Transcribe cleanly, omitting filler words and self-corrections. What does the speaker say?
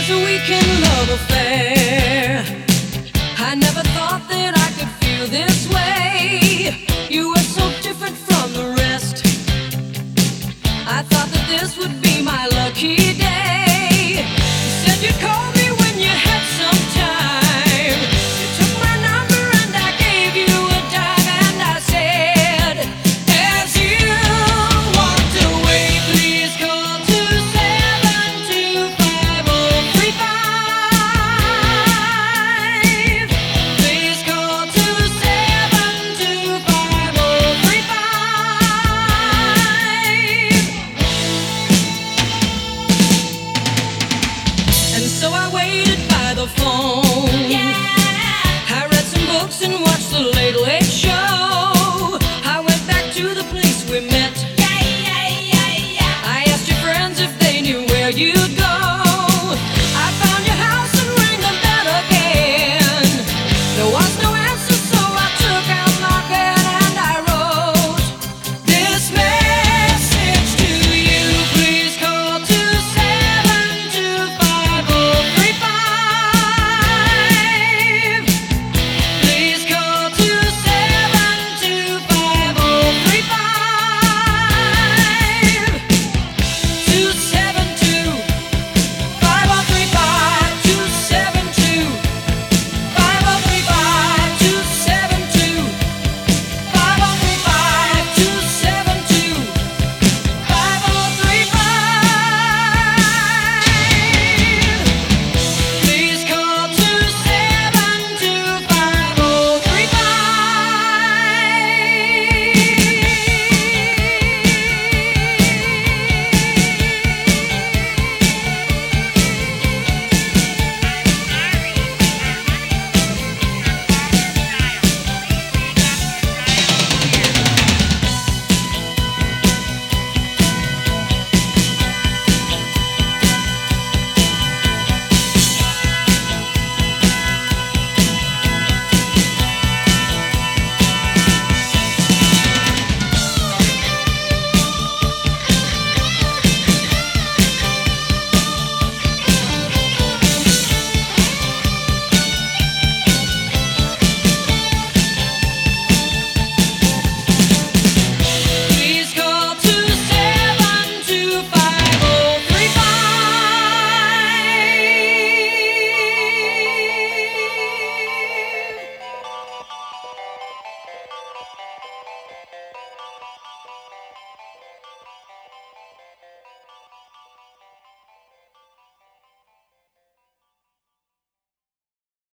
was a weekend love affair. I never thought that I could feel this way. You were so different from the rest. I thought that this would be my lucky day. You said you'd call me when you had some time. You took my number and I gave you a dime, and I said, as you walked away, please call 2725035. Please call 2725035. And so I waited by the phone. I read some books and watched the Late Late Show. I went back to the place we met. I asked your friends if they knew where you